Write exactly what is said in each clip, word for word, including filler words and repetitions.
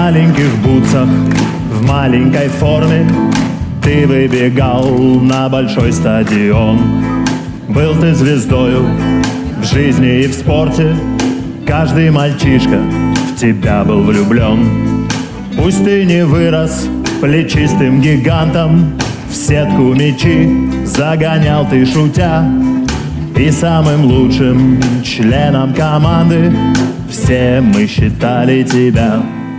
маленьких бутсах, в маленькой форме ты выбегал на большой стадион. Был ты звездою в жизни и в спорте, каждый мальчишка в тебя был влюблен. Пусть ты не вырос плечистым гигантом, в сетку мячи загонял ты шутя, и самым лучшим членом команды все мы считали тебя.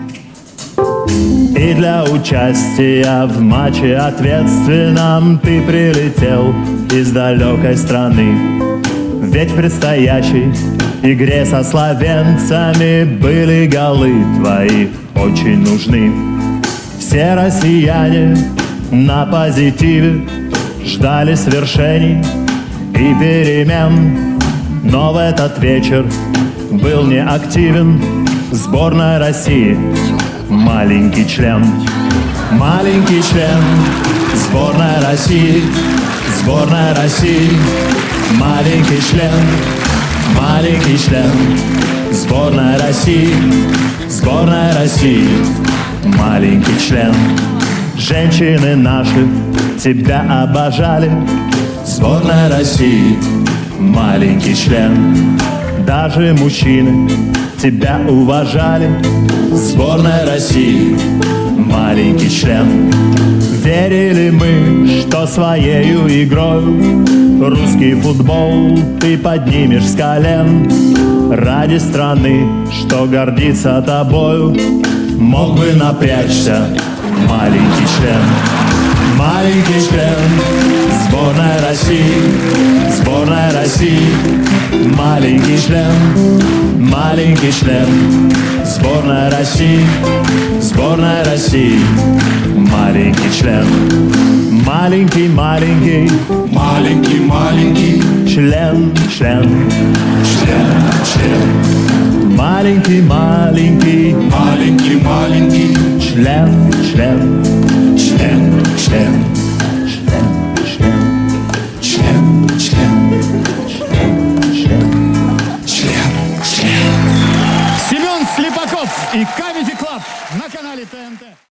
И для участия в матче ответственном ты прилетел из далекой страны. Ведь в предстоящей игре со словенцами были голы твои очень нужны. Все россияне на позитиве ждали свершений и перемен, но в этот вечер был неактивен сборная России маленький член. Маленький член сборная России, сборная России. Маленький член, маленький член сборная России, сборная России. Маленький член. Женщины наши тебя обожали, сборная России, маленький член. Даже мужчины тебя уважали, сборная России, маленький член. Верили мы, что своею игрою русский футбол ты поднимешь с колен. Ради страны, что гордится тобою, мог бы напрячься маленький член. Маленький член сборная России, сборная России. Маленький член, маленький член сборная России, сборная России. Маленький член. Маленький, маленький, маленький, маленький член, член, член, член. Маленький, маленький, маленький, маленький член, член, член, член.